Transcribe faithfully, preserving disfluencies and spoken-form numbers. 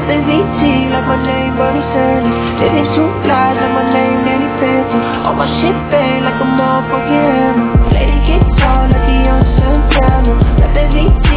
Got the V T like my name Bernie Sanders. Living two lives like my name Danny Phantom. All my shit bang like a motherfucking hammer. Lady get tall like a young Santana. Got that V T